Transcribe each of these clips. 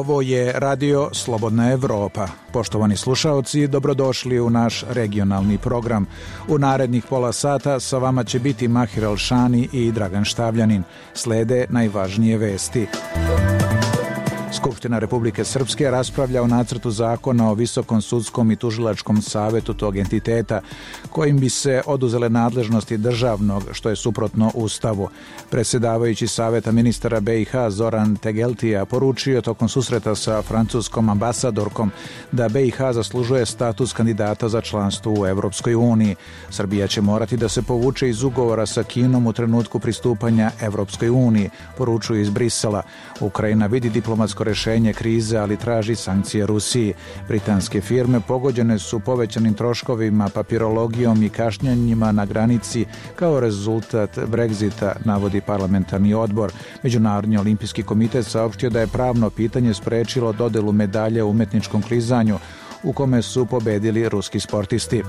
Ovo je Radio Slobodna Evropa. Poštovani slušaoci, dobrodošli u naš regionalni program. U narednih pola sata sa vama će biti Mahir Alšani i Dragan Štavljanin. Slede najvažnije vesti. Skupština Republike Srpske raspravlja o nacrtu zakona o Visokom sudskom i tužilačkom savetu tog entiteta, kojim bi se oduzele nadležnosti državnog, što je suprotno Ustavu. Predsjedavajući Saveta ministara BiH Zoran Tegeltija poručio tokom susreta sa francuskom ambasadorkom da BiH zaslužuje status kandidata za članstvo u Evropskoj uniji. Srbija će morati da se povuče iz ugovora sa Kinom u trenutku pristupanja Evropskoj uniji, poručuju iz Brisela. Ukrajina vidi diplomatsko rješenje krize, ali traži sankcije Rusiji. Britanske firme pogođene su povećanim troškovima, papirologijom i kašnjenjima na granici kao rezultat Brexita, navodi parlamentarni odbor. Međunarodni olimpijski komitet saopštio da je pravno pitanje sprečilo dodelu medalje u umetničkom klizanju, u kome su pobedili ruski sportisti.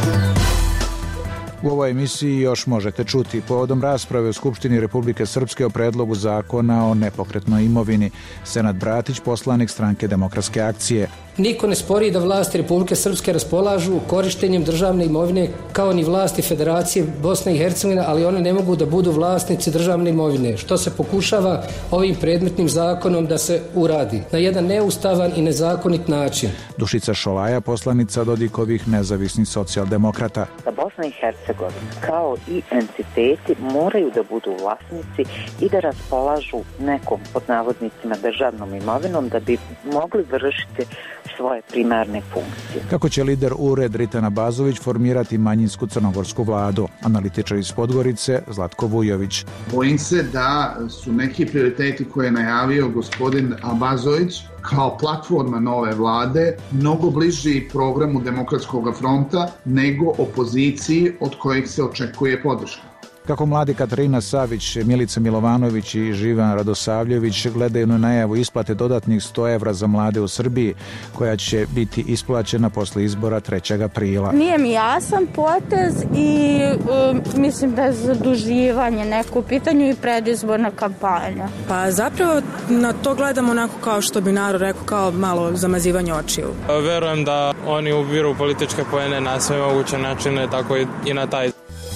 U ovoj emisiji još možete čuti povodom rasprave u Skupštini Republike Srpske o predlogu zakona o nepokretnoj imovini. Senad Bratić, poslanik Stranke demokratske akcije. Niko ne spori da vlasti Republike Srpske raspolažu korištenjem državne imovine kao ni vlasti Federacije Bosne i Hercegovine, ali one ne mogu da budu vlasnici državne imovine, što se pokušava ovim predmetnim zakonom da se uradi na jedan neustavan i nezakonit način. Dušica Šolaja, poslanica Dodikovih nezavisnih socijaldemokrata. Da Bosna i Hercegovina kao i entiteti moraju da budu vlasnici i da raspolažu nekom, pod navodnicima, državnom imovinom da bi mogli vršiti svoje primarne funkcije. Kako će lider URED Ritana Bazović formirati manjinsku crnogorsku vladu? Analitičar iz Podgorice Zlatko Vujović. Bojim se da su neki prioriteti koje je najavio gospodin Bazović kao platforma nove vlade mnogo bliži programu Demokratskog fronta nego opoziciji od kojih se očekuje podrška. Kako mladi Katarina Savić, Milica Milovanović i Živan Radosavljević gledaju na najavu isplate dodatnih 100 evra za mlade u Srbiji, koja će biti isplaćena posle izbora 3. aprila. Nije mi jasan potez i mislim da je zaduživanje neko u pitanju i predizborna kampanja. Pa zapravo na to gledamo onako kao što bi narod rekao, kao malo zamazivanje očiju. Verujem da oni ubiru političke poene na sve moguće načine, tako i na taj.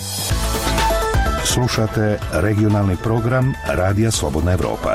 Slušate regionalni program Radija Slobodna Evropa.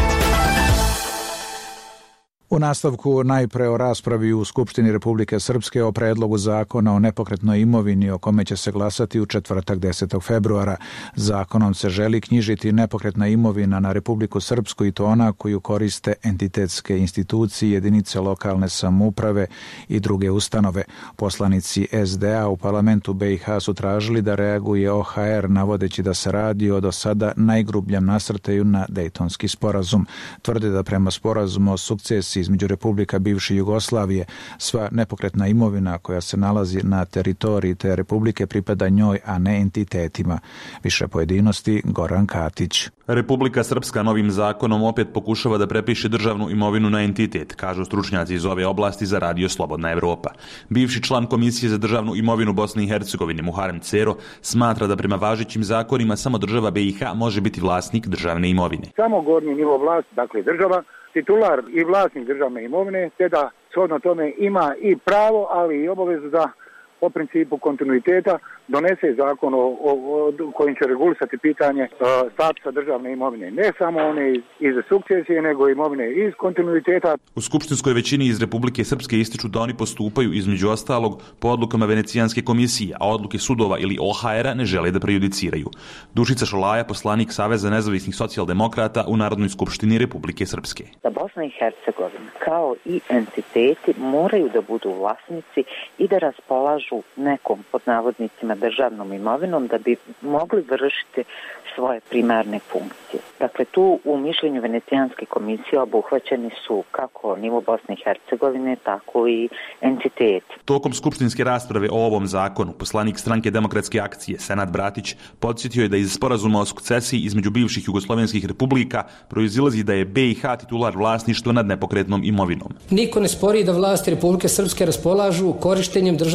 U nastavku najpre o raspravi u Skupštini Republike Srpske o predlogu zakona o nepokretnoj imovini o kome će se glasati u četvrtak 10. februara. Zakonom se želi knjižiti nepokretna imovina na Republiku Srpsku i to ona koju koriste entitetske institucije, jedinice lokalne samouprave i druge ustanove. Poslanici SDA u parlamentu BiH su tražili da reaguje OHR navodeći da se radi o do sada najgrubljem nasrtaju na Dejtonski sporazum. Tvrde da prema sporazumu o sukcesiji između Republika bivše Jugoslavije sva nepokretna imovina koja se nalazi na teritoriji te Republike pripada njoj, a ne entitetima. Više pojedinosti Goran Katić. Republika Srpska novim zakonom opet pokušava da prepiše državnu imovinu na entitet, kažu stručnjaci iz ove oblasti za Radio Slobodna Evropa. Bivši član Komisije za državnu imovinu Bosne i Hercegovine Muharem Cero smatra da prema važećim zakonima samo država BiH može biti vlasnik državne imovine. Samo gornji nivo vlasti, dakle država, titular i vlasnik državne imovine, te da shodno tome ima i pravo, ali i obavezu da po principu kontinuiteta donese zakon kojim će regulisati pitanje statusa državne imovine. Ne samo one iz sukcesije, nego imovine iz kontinuiteta. U skupštinskoj većini iz Republike Srpske ističu da oni postupaju između ostalog po odlukama Venecijanske komisije, a odluke sudova ili OHR-a ne žele da prejudiciraju. Dušica Šolaja, poslanik Saveza nezavisnih socijaldemokrata u Narodnoj skupštini Republike Srpske. Da Bosna i Hercegovina kao i entiteti moraju da budu vlasnici i da raspolažu nekom, pod navodnicima, državnom imovinom da bi mogli vršiti svoje primarne funkcije. Dakle, tu u mišljenju Venecijanske komisije obuhvaćeni su kako nivo Bosne i Hercegovine, tako i entiteti. Tokom skupštinske rasprave o ovom zakonu, poslanik Stranke demokratske akcije Senad Bratić podsjetio je da iz sporazuma o sukcesiji između bivših jugoslovenskih republika proizilazi da je BiH titular vlasništva nad nepokretnom imovinom. Niko ne spori da vlasti Republike Srpske raspolažu korištenjem državne imovine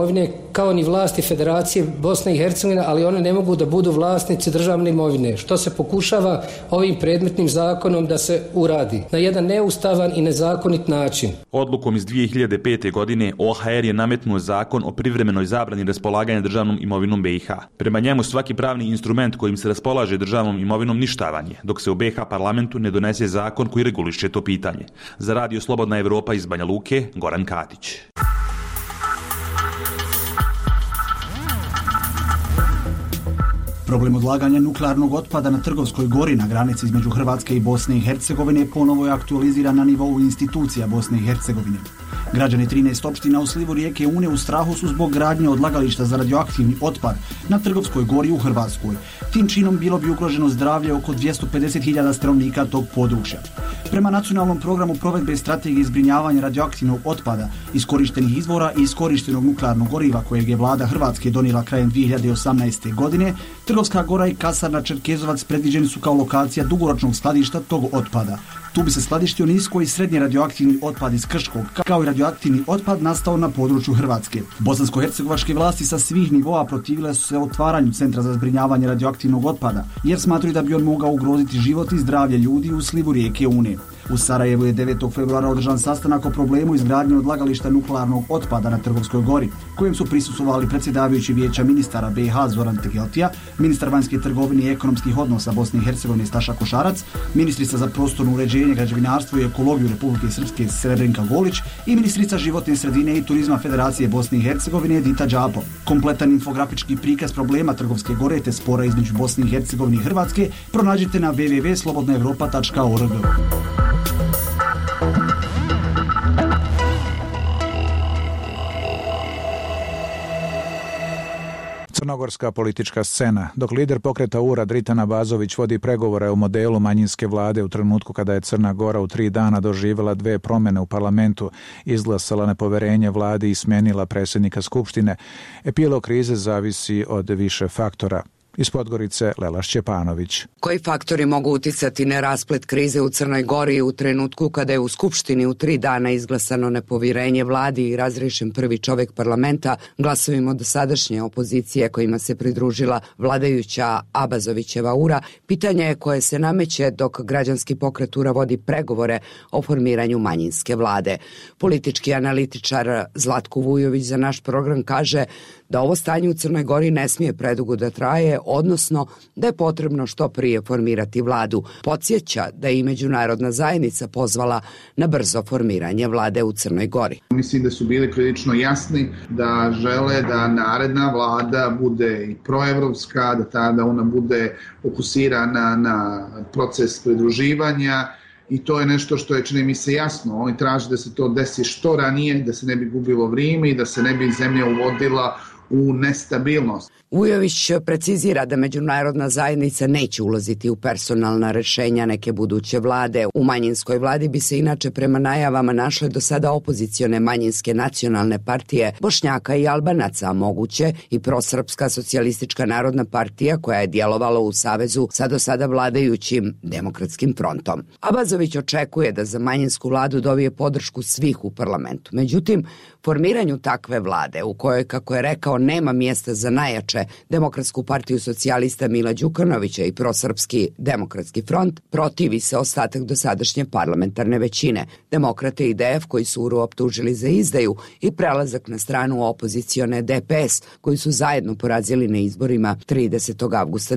imovine kao ni vlasti Federacije Bosne i Hercegovine, ali one ne mogu da budu vlasnici državne imovine, što se pokušava ovim predmetnim zakonom da se uradi na jedan neustavan i nezakonit način. Odlukom iz 2005. godine OHR je nametnuo zakon o privremenoj zabrani raspolaganja državnom imovinom BiH. Prema njemu svaki pravni instrument kojim se raspolaže državnom imovinom ništavan je, dok se u BiH parlamentu ne donese zakon koji reguliše to pitanje. Za Radio Slobodna Evropa iz Banja Luke, Goran Katić. Problem odlaganja nuklearnog otpada na Trgovskoj gori na granici između Hrvatske i Bosne i Hercegovine ponovo je aktualiziran na nivou institucija Bosne i Hercegovine. Građani 13 opština u slivu rijeke Une u strahu su zbog gradnje odlagališta za radioaktivni otpad na Trgovskoj gori u Hrvatskoj. Tim činom bilo bi ugroženo zdravlje oko 250.000 stanovnika tog područja. Prema nacionalnom programu provedbe strategije zbrinjavanja radioaktivnog otpada, iskorištenih izvora i iskorištenog nuklearnog goriva kojeg je vlada Hrvatske donijela krajem 2018. godine, Trgovska gora i kasarna Čerkezovac predviđeni su kao lokacija dugoročnog skladišta tog otpada. Tu bi se skladištio nisko i srednje radioaktivni otpad iz Krškog, kao i radioaktivni otpad nastao na području Hrvatske. Bosansko-hercegovačke vlasti sa svih nivoa protivile su se otvaranju centra za zbrinjavanje radioaktivnog otpada, jer smatruju da bi on mogao ugroziti život i zdravlje ljudi u slivu rijeke Une. U Sarajevu je 9. februara održan sastanak o problemu izgradnje odlagališta nuklearnog otpada na Trgovskoj gori, kojem su prisustvovali predsjedavajući Vijeća ministara BiH Zoran Tegeltija, ministar vanjske trgovine i ekonomskih odnosa Bosne i Hercegovine Staša Košarac, ministrica za prostorno uređenje, građevinarstvo i ekologiju Republike Srpske Srebrenka Golić i ministrica životne sredine i turizma Federacije Bosne i Hercegovine Edita Đapo. Kompletan infografički prikaz problema Trgovske gore te spora između Bosne i Hercegovine i Hrvatske pronađite na www.slobodnaevropa.org. Crnogorska politička scena. Dok lider pokreta URA Dritan Abazović vodi pregovore o modelu manjinske vlade u trenutku kada je Crna Gora u 3 dana doživjela 2 promjene u parlamentu, izglasala nepoverenje vladi i smenila predsjednika Skupštine, epilog krize zavisi od više faktora. Iz Podgorice Lela Šćepanović. Koji faktori mogu uticati na rasplet krize u Crnoj Gori u trenutku kada je u Skupštini u 3 dana izglasano nepovjerenje vladi i razriješen prvi čovjek parlamenta glasovima dosadašnje opozicije kojima se pridružila vladajuća Abazovićeva URA, pitanje je koje se nameće dok građanski pokret URA vodi pregovore o formiranju manjinske vlade. Politički analitičar Zlatko Vujović za naš program kaže da ovo stanje u Crnoj Gori ne smije predugo da traje, odnosno da je potrebno što prije formirati vladu. Podsjeća da je i međunarodna zajednica pozvala na brzo formiranje vlade u Crnoj Gori. Mislim da su bili prilično jasni da žele da naredna vlada bude i proevropska, da tada ona bude fokusirana na proces pridruživanja. I to je nešto što je, čini mi se, jasno. Oni traže da se to desi što ranije, da se ne bi gubilo vrijeme i da se ne bi zemlja uvodila u nestabilnost. Vujović precizira da međunarodna zajednica neće ulaziti u personalna rješenja neke buduće vlade. U manjinskoj vladi bi se inače prema najavama našle do sada opozicione manjinske nacionalne partije Bošnjaka i Albanaca, a moguće i prosrpska socijalistička narodna partija koja je djelovala u savezu sa do sada vladajućim Demokratskim frontom. Abazović očekuje da za manjinsku vladu dobije podršku svih u parlamentu. Međutim, formiranju takve vlade u kojoj, kako je rekao, nema mjesta za najjače Demokratsku partiju socijalista Mila Đukanovića i prosrpski Demokratski front, protivi se ostatak dosadašnje parlamentarne većine. Demokrate i DF koji su URU optužili za izdaju i prelazak na stranu opozicione DPS koji su zajedno porazili na izborima 30. avgusta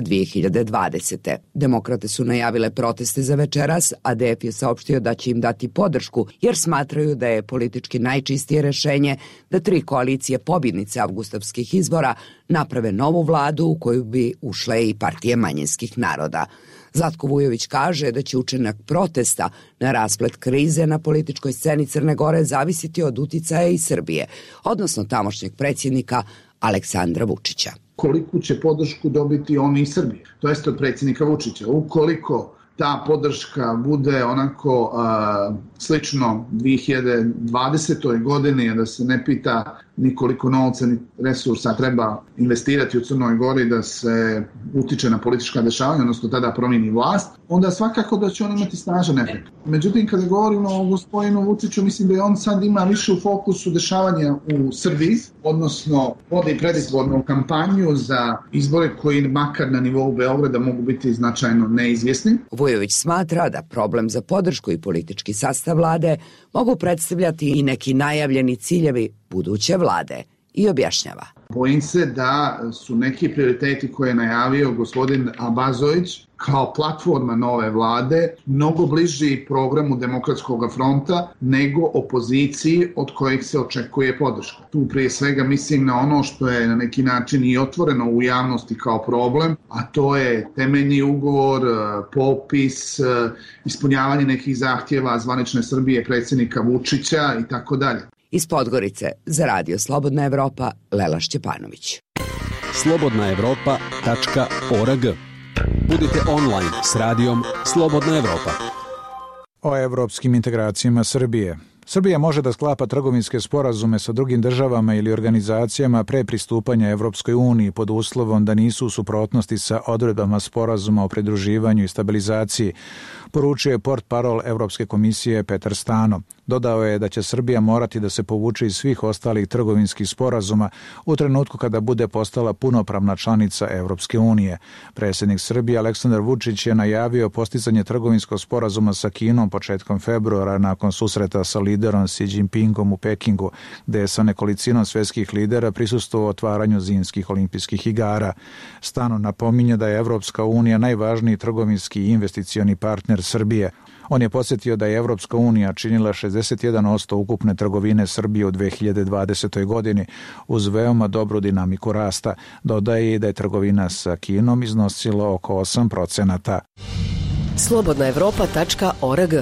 2020. Demokrate su najavile proteste za večeras, a DF je saopštio da će im dati podršku jer smatraju da je politički najčistije rješenje da 3 koalicije pobjednice avgustavskih izbora naprave novu vladu u koju bi ušle i partije manjinskih naroda. Zlatko Vujović kaže da će učinak protesta na rasplet krize na političkoj sceni Crne Gore zavisiti od uticaja i Srbije, odnosno tamošnjeg predsjednika Aleksandra Vučića. Koliko će podršku dobiti oni iz Srbije, to jest od predsjednika Vučića. Ukoliko ta podrška bude onako slično 2020. godini, da se ne pita ni koliko novca ni resursa treba investirati u Crnoj Gori da se utiče na politička dešavanja, odnosno tada promijeni vlast, onda svakako da će on imati snažan efekt. Međutim, kada govorimo o gospodinu Vučiću, mislim da je on sad ima više u fokusu dešavanja u Srbiji, odnosno vodi predizbornu kampanju za izbore koji makar na nivou Beograda mogu biti značajno neizvjesni. Vujović smatra da problem za podršku i politički sastav vlade mogu predstavljati i neki najavljeni ciljevi buduće vlade i objašnjava. Bojim se da su neki prioriteti koje je najavio gospodin Abazović kao platforma nove vlade mnogo bliži programu Demokratskog fronta nego opoziciji od kojih se očekuje podrška. Tu prije svega mislim na ono što je na neki način i otvoreno u javnosti kao problem, a to je temeljni ugovor, popis, ispunjavanje nekih zahtjeva zvanične Srbije, predsjednika Vučića i tako dalje. Iz Podgorice za Radio Slobodna Evropa, Lela Šćepanović. slobodnaevropa.org. Budite online s radijom Slobodna Evropa. O evropskim integracijama Srbije. Srbija može da sklapa trgovinske sporazume sa drugim državama ili organizacijama pre pristupanja Evropskoj uniji pod uslovom da nisu u suprotnosti sa odredbama sporazuma o pridruživanju i stabilizaciji, poručio je portparol Evropske komisije Petar Stano. Dodao je da će Srbija morati da se povuče iz svih ostalih trgovinskih sporazuma u trenutku kada bude postala punopravna članica Evropske unije. Predsjednik Srbije Aleksandar Vučić je najavio postizanje trgovinskog sporazuma sa Kinom početkom februara nakon susreta sa liderom Xi Jinpingom u Pekingu, gde je sa nekolicinom svjetskih lidera prisustvovao otvaranju zimskih olimpijskih igara. Stano napominje da je Evropska unija najvažniji trgovinski i investicioni partner Srbije. On je podsjetio da je Evropska unija činila 61% ukupne trgovine Srbije u 2020. godini uz veoma dobru dinamiku rasta. Dodaje i da je trgovina sa Kinom iznosila oko 8%. slobodnaevropa.org.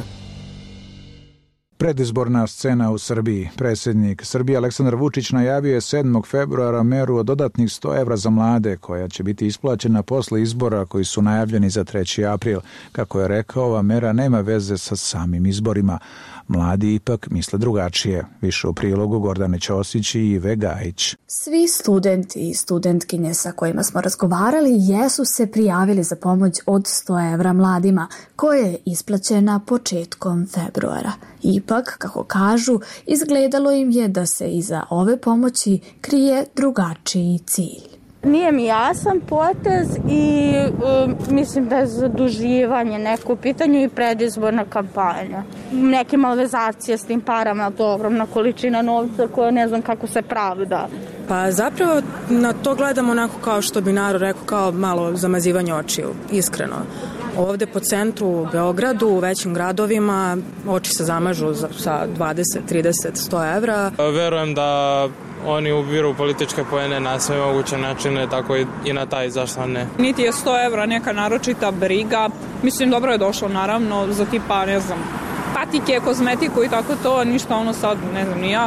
Predizborna scena u Srbiji. Predsjednik Srbije Aleksandar Vučić najavio je 7. februara meru od dodatnih 100 evra za mlade, koja će biti isplaćena posle izbora koji su najavljeni za 3. april. Kako je rekao, ova mera nema veze sa samim izborima. Mladi ipak misle drugačije. Više u prilogu Gordane Ćosić i Ive Gajić. Svi studenti i studentkinje sa kojima smo razgovarali jesu se prijavili za pomoć od 100 evra mladima, koja je isplaćena početkom februara. Ipak, kako kažu, izgledalo im je da se iza ove pomoći krije drugačiji cilj. Nije mi jasan potez i mislim da je zaduživanje neko u pitanju i predizborna kampanja. Neke malverzacije s tim parama, to je ogromna količina novca koja ne znam kako se pravda. Pa zapravo na to gledamo onako kao što bi narod rekao, kao malo zamazivanje očiju, iskreno. Ovde po centru u Beogradu, u većim gradovima, oči se zamažu sa 20, 30, 100 evra. Verujem da oni ubiru političke poene na sve moguće načine, tako i na taj, zašto ne. Niti je 100 evra neka naročita briga. Mislim, dobro je došlo, naravno, za tipa, ne znam, patike, kozmetiku i tako to, ništa ono sad, ne znam, ni ja.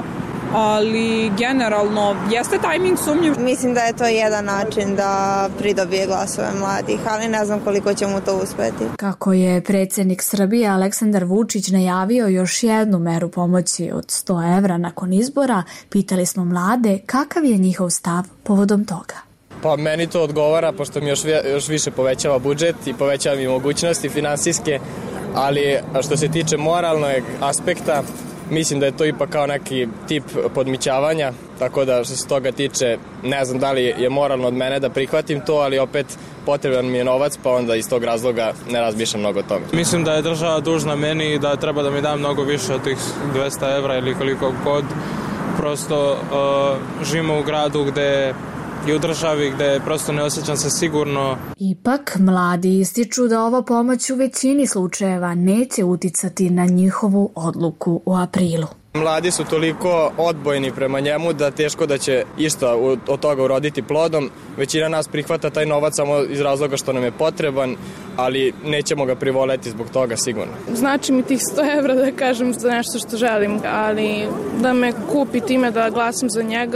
Ali generalno jeste tajming sumnjiv. Mislim da je to jedan način da pridobije glasove mladih, ali ne znam koliko će mu to uspeti. Kako je predsjednik Srbije Aleksandar Vučić najavio još jednu meru pomoći od 100 evra nakon izbora, pitali smo mlade kakav je njihov stav povodom toga. Pa meni to odgovara, pošto mi još više povećava budžet i povećava mi mogućnosti finansijske, ali što se tiče moralnog aspekta, mislim da je to ipak kao neki tip podmićavanja, tako da što se toga tiče, ne znam da li je moralno od mene da prihvatim to, ali opet potreban mi je novac, pa onda iz tog razloga ne razmišljam mnogo o tome. Mislim da je država dužna meni i da treba da mi da mnogo više od tih 200 evra ili koliko god. Prosto živimo u gradu gde i u državi gde prosto ne osjećam se sigurno. Ipak, mladi ističu da ova pomoć u većini slučajeva neće uticati na njihovu odluku u aprilu. Mladi su toliko odbojni prema njemu da teško da će išta od toga uroditi plodom. Većina nas prihvata taj novac samo iz razloga što nam je potreban, ali nećemo ga privoleti zbog toga sigurno. Znači mi tih 100 evra da kažem za nešto što želim, ali da me kupi time da glasam za njega,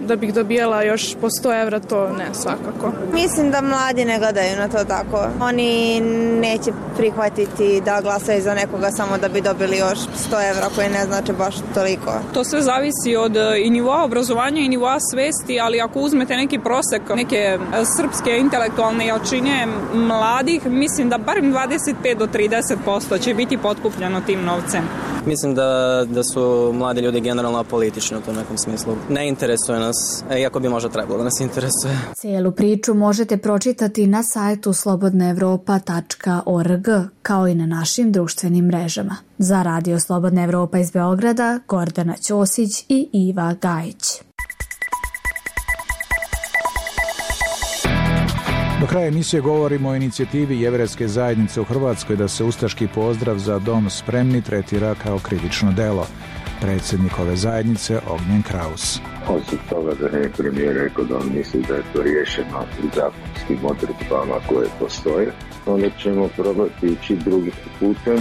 da bih dobijala još po 100 evra, to ne, svakako. Mislim da mladi ne gledaju na to tako. Oni neće prihvatiti da glasaju za nekoga samo da bi dobili još 100 evra koji ne znači baš toliko. To sve zavisi od i nivoa obrazovanja i nivoa svesti, ali ako uzmete neki prosek, neke srpske intelektualne jačine mladih, mislim da barem 25 do 30% će biti potkupljeno tim novcem. Mislim da su mladi ljudi generalno apolitični u tom nekom smislu. Ne interesuje nas, iako bi možda trebalo da nas interesuje. Cijelu priču možete pročitati na sajtu slobodnaevropa.org, kao i na našim društvenim mrežama. Za Radio Slobodna Evropa iz Beograda, Gordana Ćosić i Iva Gajić. Do kraja emisije govorimo o inicijativi jevrejske zajednice u Hrvatskoj da se ustaški pozdrav Za dom spremni tretira kao krivično delo. Predsjednik ove zajednice Ognjen Kraus. Osim toga da ne premijer rekao da on misli da je to riješeno u zakonskim odredbama koje postoje, onda ćemo probati ići drugim putem.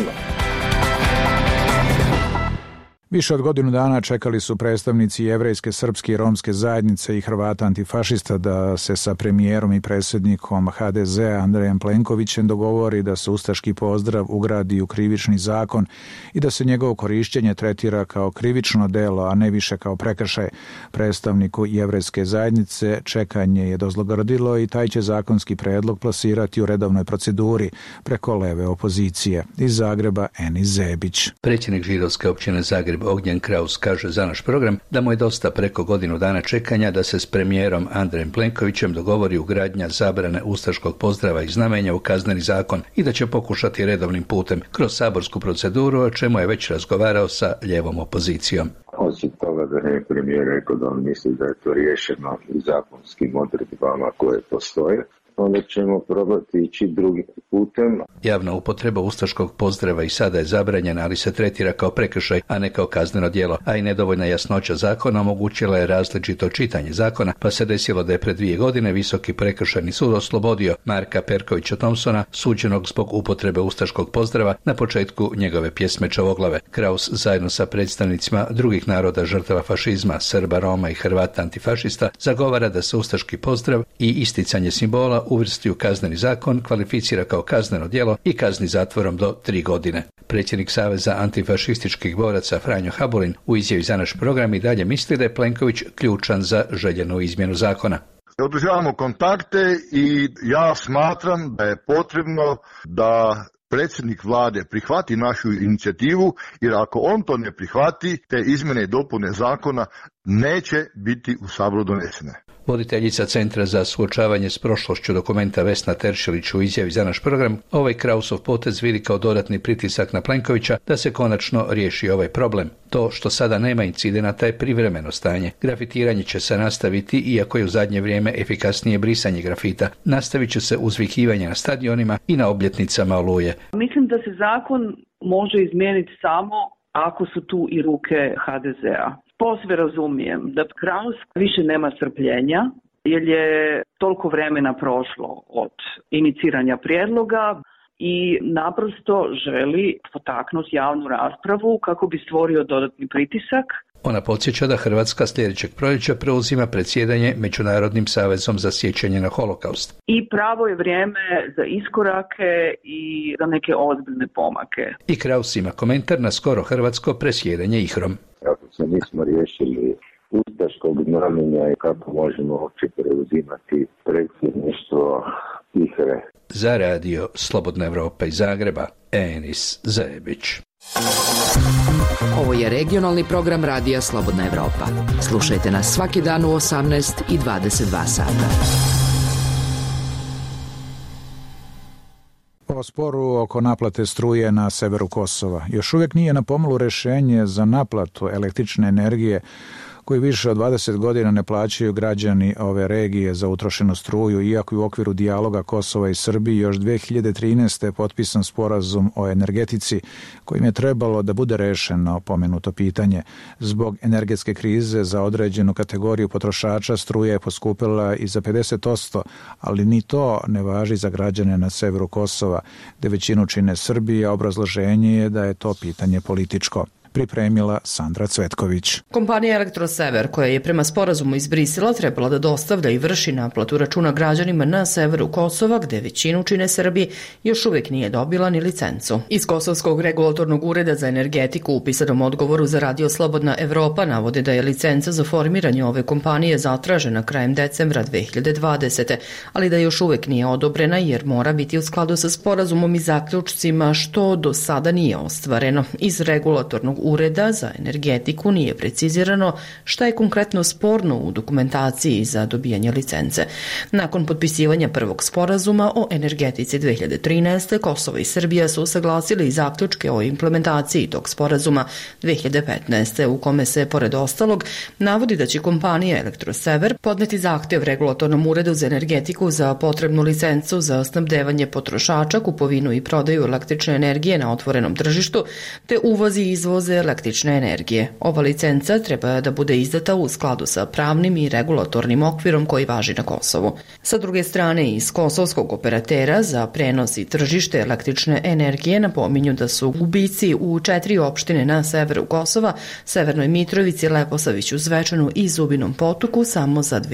Više od godinu dana čekali su predstavnici jevrejske, srpske i romske zajednice i Hrvata antifašista da se sa premijerom i predsjednikom HDZ-a Andrejem Plenkovićem dogovori da se ustaški pozdrav ugradi u krivični zakon i da se njegovo korištenje tretira kao krivično delo, a ne više kao prekršaj. Predstavniku jevrejske zajednice čekanje je dozlogrdilo i taj će zakonski predlog plasirati u redovnoj proceduri preko leve opozicije. Iz Zagreba Enis Zebić. Predsjednik židovske općine Zagreb Ognjen Kraus kaže za naš program da mu je dosta preko godinu dana čekanja da se s premijerom Andrejem Plenkovićem dogovori ugradnja zabrane ustaškog pozdrava i znamenja u kazneni zakon i da će pokušati redovnim putem kroz saborsku proceduru, o čemu je već razgovarao sa lijevom opozicijom. Osim toga da ne premijer rekao da on misli da je to riješeno u zakonskim odredbama koje postoje, onda ćemo probati ići drugim putem. Javna upotreba ustaškog pozdrava i sada je zabranjena, ali se tretira kao prekršaj, a ne kao kazneno djelo, a i nedovoljna jasnoća zakona omogućila je različito čitanje zakona, pa se desilo da je pred 2 godine Visoki prekršajni sud oslobodio Marka Perkovića Thompsona, suđenog zbog upotrebe ustaškog pozdrava na početku njegove pjesme Čavoglave. Kraus zajedno sa predstavnicima drugih naroda žrtava fašizma, Srba, Roma i Hrvata antifašista zagovara da se ustaški pozdrav i isticanje simbola uvrsti u kazneni zakon, kvalificira kao kazneno djelo i kazni zatvorom do 3 godine. Predsjednik Saveza antifašističkih boraca Franjo Habulin u izjavi za naš program i dalje misli da je Plenković ključan za željenu izmjenu zakona. Održavamo kontakte i ja smatram da je potrebno da predsjednik vlade prihvati našu inicijativu, jer ako on to ne prihvati, te izmjene i dopune zakona neće biti u Saboru donesene. Voditeljica Centra za suočavanje s prošlošću Dokumenta Vesna Teršelić u izjavi za naš program ovaj Krausov potez vidi kao dodatni pritisak na Plenkovića da se konačno riješi ovaj problem. To što sada nema incidenata je privremeno stanje. Grafitiranje će se nastaviti, iako je u zadnje vrijeme efikasnije brisanje grafita. Nastavit će se uzvikivanje na stadionima i na obljetnicama Oluje. Mislim da se zakon može izmijeniti samo ako su tu i ruke HDZ-a. Posve razumijem da Kraus više nema strpljenja, jer je toliko vremena prošlo od iniciranja prijedloga i naprosto želi potaknuti javnu raspravu kako bi stvorio dodatni pritisak. Ona podsjeća da Hrvatska sljedećeg proljeća preuzima predsjedanje Međunarodnim savezom za sjećanje na holokaust. I pravo je vrijeme za iskorake i za neke ozbiljne pomake. I Kraus ima komentar na skoro hrvatsko presjedanje IHRA-om. Ako se nismo riješili ustaškog znamenja i kako možemo uopće preuzimati predsjedništvo IHRA-e. Za Radio Slobodna Evropa iz Zagreba, Enis Zebić. Ovo je regionalni program Radija Slobodna Evropa. Slušajte nas svaki dan u 18 i 22 sata. O sporu oko naplate struje na severu Kosova. Još uvijek nije na pomolu rješenje za naplatu električne energije koji više od 20 godina ne plaćaju građani ove regije za utrošenu struju, iako je u okviru dijaloga Kosova i Srbije još 2013. je potpisan sporazum o energetici kojim je trebalo da bude rešeno pomenuto pitanje. Zbog energetske krize za određenu kategoriju potrošača struja je poskupila i za 50%, ali ni to ne važi za građane na severu Kosova, gde većinu čine Srbije, a obrazloženje je da je to pitanje političko. pripremila Sandra Cvetković. Kompanija Elektrosever, koja je prema sporazumu iz Brisela trebala da dostavlja i vrši naplatu računa građanima na severu Kosova, gde većinu čine Srbi, još uvijek nije dobila ni licencu. Iz Kosovskog regulatornog ureda za energetiku u pisanom odgovoru za Radio Slobodna Evropa navode da je licenca za formiranje ove kompanije zatražena krajem decembra 2020. ali da još uvijek nije odobrena jer mora biti u skladu sa sporazumom i zaključcima, što do sada nije ostvareno. Iz regulatornog ureda za energetiku nije precizirano šta je konkretno sporno u dokumentaciji za dobijanje licence. Nakon potpisivanja prvog sporazuma o energetici 2013. Kosovo i Srbija su usaglasili zaključke o implementaciji tog sporazuma 2015. u kome se, pored ostalog, navodi da će kompanija Elektrosever podneti zahtjev regulatornom uredu za energetiku za potrebnu licencu za snabdevanje potrošača, kupovinu i prodaju električne energije na otvorenom tržištu, te uvoz i izvoze električne energije. Ova licenca treba da bude izdata u skladu sa pravnim i regulatornim okvirom koji važi na Kosovu. Sa druge strane, iz kosovskog operatera za prenos i tržište električne energije napominju da su gubici u 4 opštine na severu Kosova, Severnoj Mitrovici, Leposaviću, Zvečanu i Zubinom Potoku samo za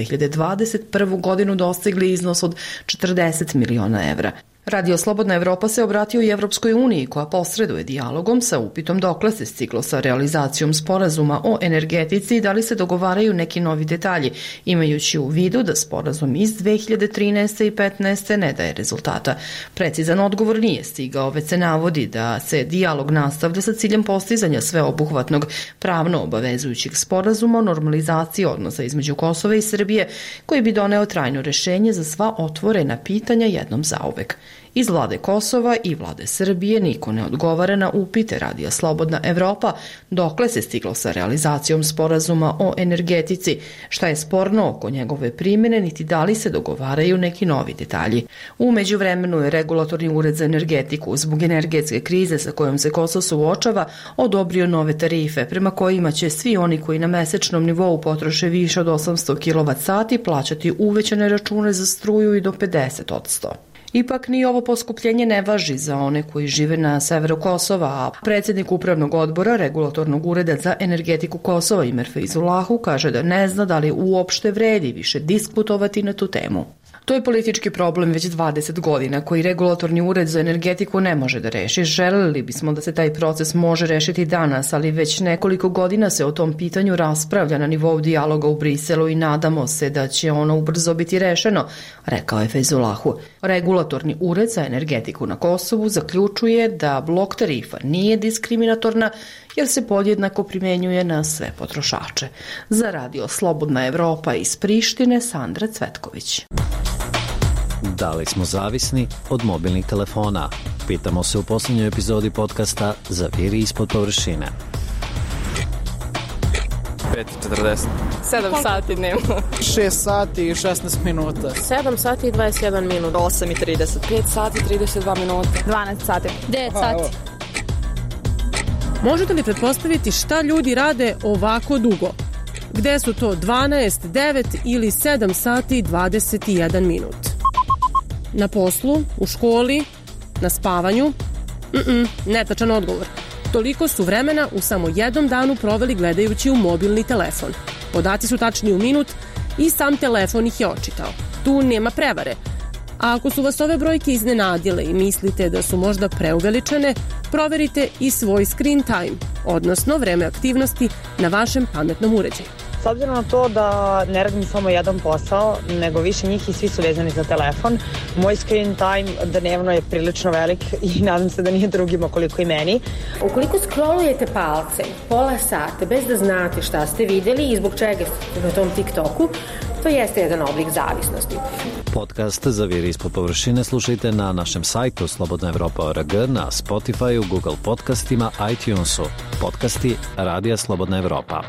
2021. godinu dostigli iznos od 40 miliona evra. Radio Slobodna Evropa se obratio i Evropskoj uniji, koja posreduje dijalogom sa upitom dokle se stiglo sa realizacijom sporazuma o energetici i da li se dogovaraju neki novi detalji, imajući u vidu da sporazum iz 2013. i 2015. ne daje rezultata. Precizan odgovor nije stigao, već se navodi da se dijalog nastavlja sa ciljem postizanja sveobuhvatnog pravno obavezujućeg sporazuma o normalizaciji odnosa između Kosova i Srbije, koji bi doneo trajno rešenje za sva otvorena pitanja jednom zauvek. Iz vlade Kosova i vlade Srbije niko ne odgovara na upite Radija Slobodna Evropa dokle se stiglo sa realizacijom sporazuma o energetici, šta je sporno oko njegove primjene, niti da li se dogovaraju neki novi detalji. U međuvremenu je Regulatorni ured za energetiku zbog energetske krize sa kojom se Kosovo suočava odobrio nove tarife prema kojima će svi oni koji na mesečnom nivou potroše više od 800 kWh plaćati uvećane račune za struju i do 50%. Ipak ni ovo poskupljenje ne važi za one koji žive na severu Kosova, a predsjednik Upravnog odbora Regulatornog ureda za energetiku Kosova Imer Fejzulahu kaže da ne zna da li uopšte vredi više diskutovati na tu temu. To je politički problem već 20 godina koji Regulatorni ured za energetiku ne može da reši. Želeli bismo da se taj proces može rešiti danas, ali već nekoliko godina se o tom pitanju raspravlja na nivou dijaloga u Briselu i nadamo se da će ono ubrzo biti rešeno, rekao je Fejzulahu. Regulatorni ured za energetiku na Kosovu zaključuje da blok tarifa nije diskriminatorna jer se podjednako primenjuje na sve potrošače. Za Radio Slobodna Evropa iz Prištine, Sandra Cvetković. Da li smo zavisni od mobilnih telefona? Pitamo se u posljednjoj epizodi podcasta Zaviri ispod površine. 5:40. 7 sati dnevno. 6 sati i 16 minuta. 7 sati i 21 minut. 8:30. 5 sati i 32 minuta. 12 sati. 9 sati. Možete li pretpostaviti šta ljudi rade ovako dugo? Gde su to 12, 9 ili 7 sati i 21 minut? Na poslu, u školi, na spavanju? Netačan odgovor. Toliko su vremena u samo jednom danu proveli gledajući u mobilni telefon. Podaci su tačni u minut i sam telefon ih je očitao. Tu nema prevare. A ako su vas ove brojke iznenadile i mislite da su možda preuveličene, proverite i svoj screen time, odnosno vreme aktivnosti na vašem pametnom uređaju. S obzirom na to da ne radim samo jedan posao, nego više njih i svi su vezani za telefon, moj screen time dnevno je prilično velik i nadam se da nije drugima koliko i meni. Ukoliko scrollujete palce pola sata bez da znate šta ste vidjeli i zbog čega ste na tom TikToku, to jeste jedan oblik zavisnosti. Podcast Zaviri ispod površine slušajte na našem sajtu slobodnaevropa.org, na Spotify, Google podcastima, iTunesu. Podcasti Radija Slobodna Evropa.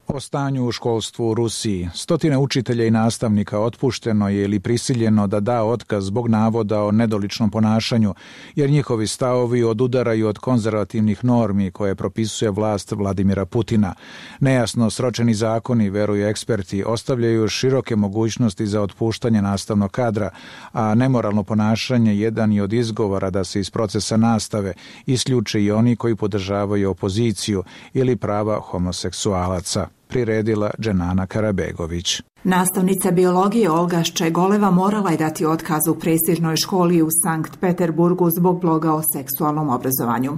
O stanju u školstvu u Rusiji. Stotine učitelja i nastavnika otpušteno je ili prisiljeno da da otkaz zbog navoda o nedoličnom ponašanju, jer njihovi stavovi odudaraju od konzervativnih normi koje propisuje vlast Vladimira Putina. Nejasno sročeni zakoni, veruju eksperti, ostavljaju široke mogućnosti za otpuštanje nastavnog kadra, a nemoralno ponašanje jedan je od izgovora da se iz procesa nastave isključe i oni koji podržavaju opoziciju ili prava homoseksualaca. Priredila Dženana Karabegović. Nastavnica biologije Olga Ščegoleva morala je dati otkaz u prestižnoj školi u Sankt Peterburgu zbog bloga o seksualnom obrazovanju.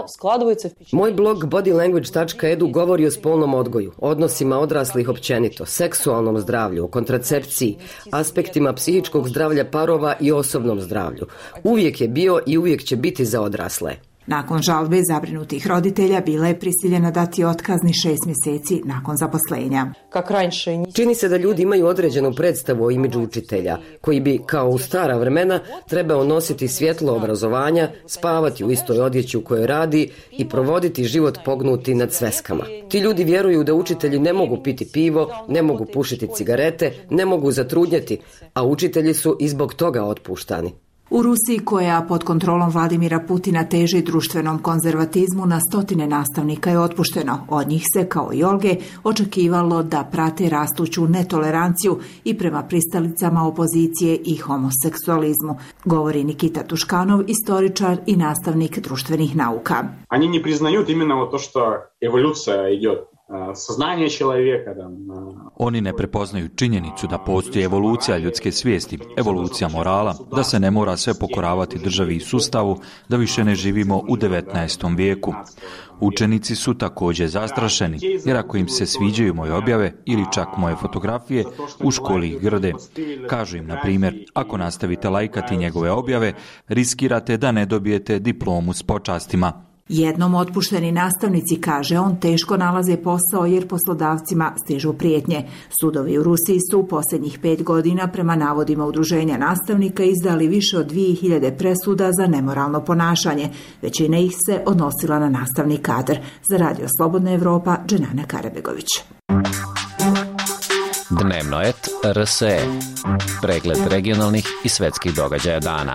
Moj blog bodylanguage.edu govori o spolnom odgoju, odnosima odraslih općenito, seksualnom zdravlju, o kontracepciji, aspektima psihičkog zdravlja parova i osobnom zdravlju. Uvijek je bio i uvijek će biti za odrasle. Nakon žalbe zabrinutih roditelja bila je prisiljena dati otkazni 6 mjeseci nakon zaposlenja. Čini se da ljudi imaju određenu predstavu o imidžu učitelja, koji bi, kao u stara vremena, trebao nositi svjetlo obrazovanja, spavati u istoj odjeći u kojoj radi i provoditi život pognuti nad sveskama. Ti ljudi vjeruju da učitelji ne mogu piti pivo, ne mogu pušiti cigarete, ne mogu zatrudnjeti, a učitelji su i zbog toga otpuštani. U Rusiji, koja pod kontrolom Vladimira Putina teži društvenom konzervatizmu, na stotine nastavnika je otpušteno. Od njih se, kao i Olge, očekivalo da prate rastuću netoleranciju i prema pristalicama opozicije i homoseksualizmu, govori Nikita Tuškanov, istoričar i nastavnik društvenih nauka. Они не признают именно то, что эволюция идет. Saznanje čovjeka. Oni ne prepoznaju činjenicu da postoji evolucija ljudske svijesti, evolucija morala, da se ne mora sve pokoravati državi i sustavu, da više ne živimo u 19. vijeku. Učenici su također zastrašeni, jer ako im se sviđaju moje objave ili čak moje fotografije, u školi ih grde. Kažu im, na primjer, ako nastavite lajkati njegove objave, riskirate da ne dobijete diplomu s počastima. Jednom otpušteni nastavnici, kaže on, teško nalaze posao jer poslodavcima stižu prijetnje. Sudovi u Rusiji su u posljednjih 5 godina prema navodima udruženja nastavnika izdali više od 2000 presuda za nemoralno ponašanje. Većina ih se odnosila na nastavni kadar. Za Radio Slobodna Evropa, Dženana Karabegović. Dnevno et RSE. Pregled regionalnih i svetskih događaja dana.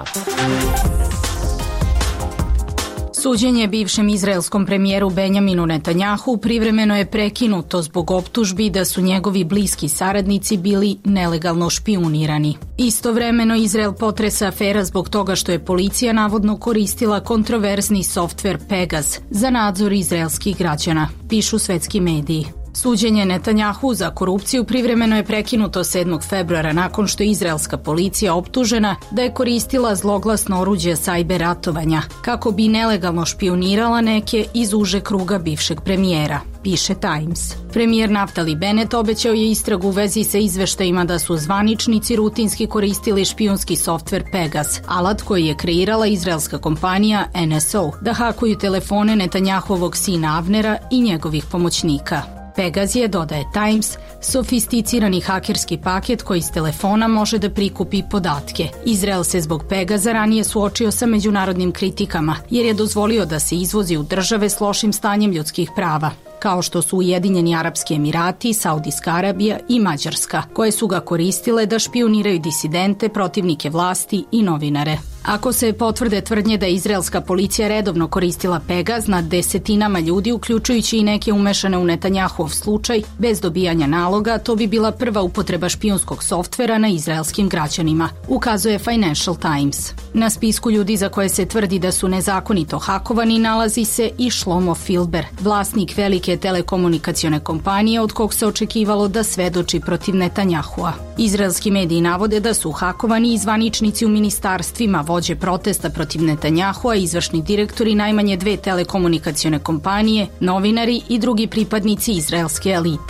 Suđenje bivšem izraelskom premijeru Benjaminu Netanjahu privremeno je prekinuto zbog optužbi da su njegovi bliski saradnici bili nelegalno špijunirani. Istovremeno Izrael potresa afera zbog toga što je policija navodno koristila kontroverzni softver Pegas za nadzor izraelskih građana, pišu svetski mediji. Suđenje Netanjahu za korupciju privremeno je prekinuto 7. februara nakon što je izraelska policija optužena da je koristila zloglasno oruđe sajber ratovanja kako bi nelegalno špijunirala neke iz uže kruga bivšeg premijera, piše Times. Premijer Naftali Bennett obećao je istragu u vezi sa izveštajima da su zvaničnici rutinski koristili špijunski softver Pegas, alat koji je kreirala izraelska kompanija NSO, da hakuju telefone Netanjahovog sina Avnera i njegovih pomoćnika. Pegas je, dodaje Times, sofisticirani hakerski paket koji s telefona može da prikupi podatke. Izrael se zbog Pegaza ranije suočio sa međunarodnim kritikama, jer je dozvolio da se izvozi u države s lošim stanjem ljudskih prava, kao što su Ujedinjeni Arapski Emirati, Saudijska Arabija i Mađarska, koje su ga koristile da špijuniraju disidente, protivnike vlasti i novinare. Ako se potvrde tvrdnje da je izraelska policija redovno koristila Pegaz nad desetinama ljudi, uključujući i neke umešane u Netanjahov slučaj, bez dobijanja naloga, to bi bila prva upotreba špijunskog softvera na izraelskim građanima, ukazuje Financial Times. Na spisku ljudi za koje se tvrdi da su nezakonito hakovani nalazi se i Shlomo Filber, vlasnik velike telekomunikacione kompanije od kog se očekivalo da svedoči protiv Netanjahua. Izraelski mediji navode da su hakovani i zvaničnici u ministarstvima, vođe protesta protiv Netanjahua, izvršni direktori najmanje 2 telekomunikacione kompanije, novinari i drugi pripadnici izraelske elite.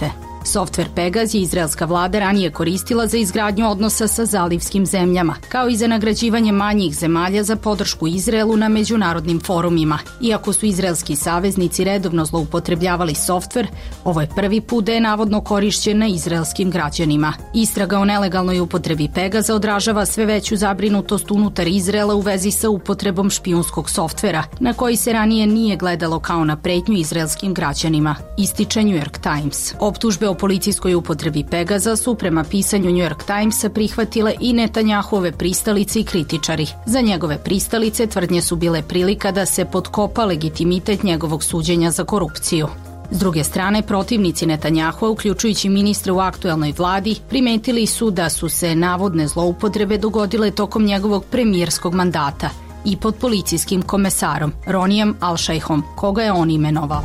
Softver Pegaz je izraelska vlada ranije koristila za izgradnju odnosa sa zalivskim zemljama, kao i za nagrađivanje manjih zemalja za podršku Izraelu na međunarodnim forumima. Iako su izraelski saveznici redovno zloupotrebljavali softver, ovo je prvi put da je navodno korišćen na izraelskim građanima. Istraga o nelegalnoj upotrebi Pegaza odražava sve veću zabrinutost unutar Izraela u vezi sa upotrebom špijunskog softvera, na koji se ranije nije gledalo kao na pretnju izraelskim građanima, ističe New York Times. Optužbe o policijskoj upotrebi Pegaza su prema pisanju New York Timesa prihvatile i Netanjahove pristalice i kritičari. Za njegove pristalice tvrdnje su bile prilika da se potkopa legitimitet njegovog suđenja za korupciju. S druge strane, protivnici Netanjahua, uključujući ministre u aktuelnoj vladi, primetili su da su se navodne zloupotrebe dogodile tokom njegovog premijerskog mandata i pod policijskim komesarom Ronijem Al-Šejhom, koga je on imenovao.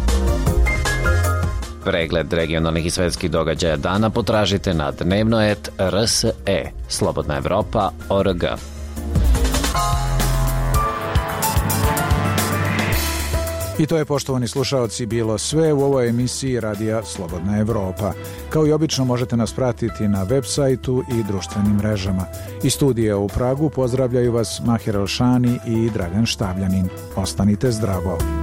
Pregled regionalnih i svetskih događaja dana potražite na dnevno.rs.e, slobodnaevropa.org. I to je, poštovani slušaoci, bilo sve u ovoj emisiji Radija Slobodna Evropa. Kao i obično možete nas pratiti na web sajtu i društvenim mrežama. Iz studija u Pragu pozdravljaju vas Mahir Elšani i Dragan Štavljanin. Ostanite zdravo.